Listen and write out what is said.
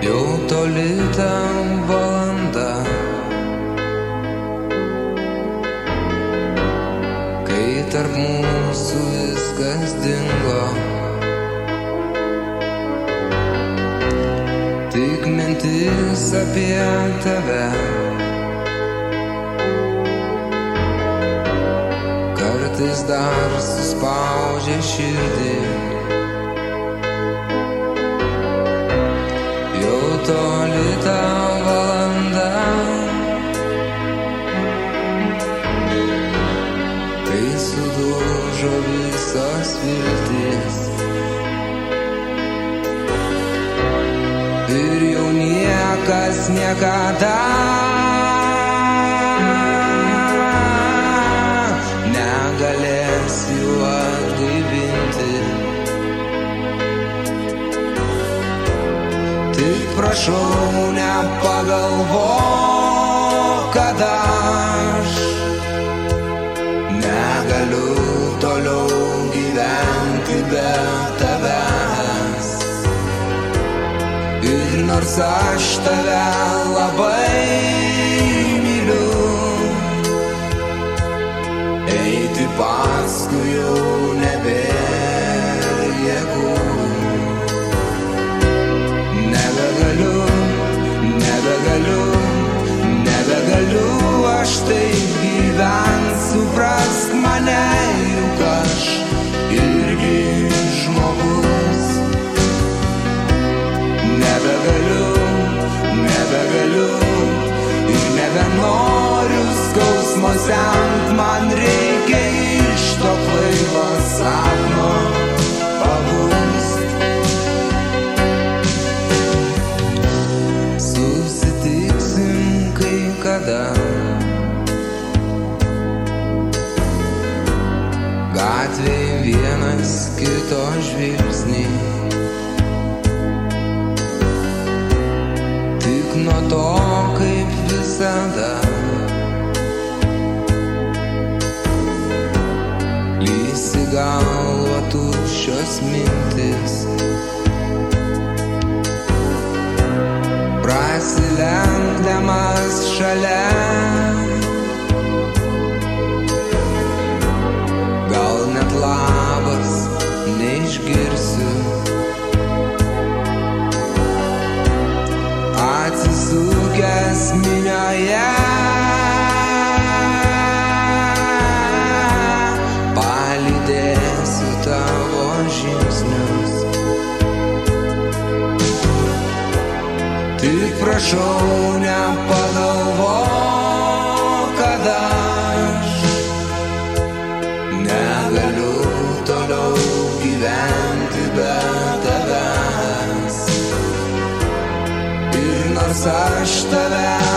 Jau toli ta valanda, kai tarp mūsų viskas dingo. Tik mintis apie tave kartais dar suspaudžia širdį. Jau toli ta valanda, kai sudužo visos viltys ir jau niekas niekada negalės jų atgaivinti. Tik prašau, nepagalvok, kad aš negaliu toliau gyventi be tavęs. Ir nors aš tave labai myliu, eiti paskui jau nebėra jėgų. Nebegaliu aš taip gyvent, suprask mane, juk aš irgi žmogus. Nebegaliu ir nebenoriu skausmo semt, man reikia iš to kvailo sapno pabust. Susitiksim kai kada, gatvėj vienas kito žvilgsnį. Tik nuo to, kaip visada, lysi galva tuščios mintis. Prasilenkdamas šalia, gal net labas neišgirsiu. Atsisukęs minioje, palydėsiu tavo žingsnius. Tik prašau, nepagalvok, kad aš negaliu toliau gyventi be tavęs. Ir nors aš tave